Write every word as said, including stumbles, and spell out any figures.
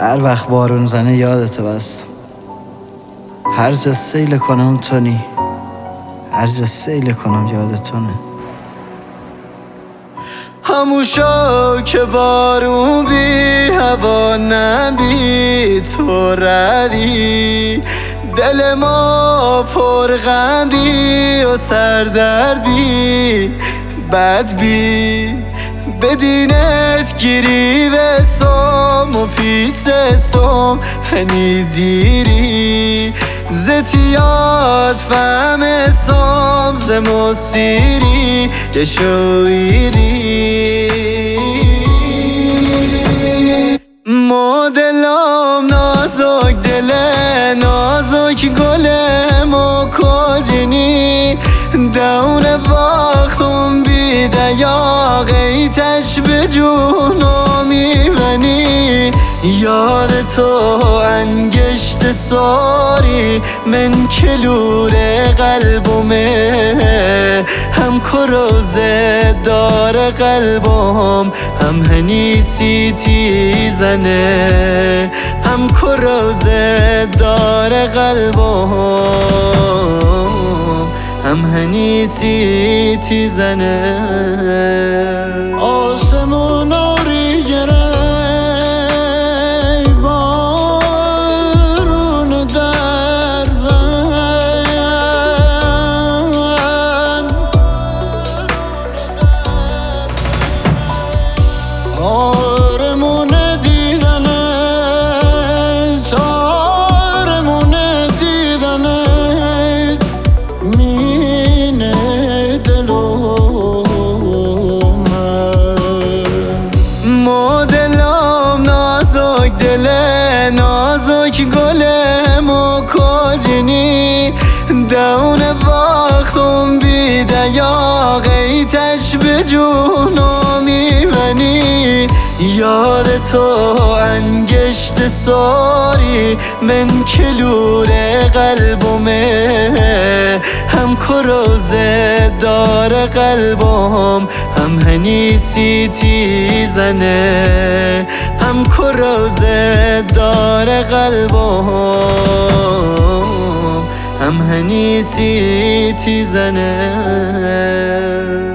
هر وقت بارون زنه یادت بستم. هر جا سیل کنم تونی، هر جا سیل کنم یادتونه. هموشا که بارون بی هوا نبی تو ردی، دل ما پر غم بی و سردرد بی بد بی، بدینت گیری وستم و پیسستم هنی دیری، زتیات فهمستم زموسیری یه شویری. مدلم نازک دل نازک گلم و کجینی، دون وقتم بی دیاق ایتش به جونو میبنی. یاد تو انگشت ساری من کلور قلبمه، هم کروزه دار قلبم هم هنیسی تیزنه، هم کروزه دار قلبم هم هنیسی تیزنه. آسمون آری گره بارون در ون، آرمون دیدنه آرمون دیدنه مینه دلو مدلم نازک دل نازک گلم و کجینی، دون وقتم بی دیاق ایتش به جونو میبنی. یاد تو انگشت ساری من کلور قلبمه، هم کروزه دار قلبم هم هنیسی تیزنه، هم کروزه دار قلبم هم هنیسی تیزنه.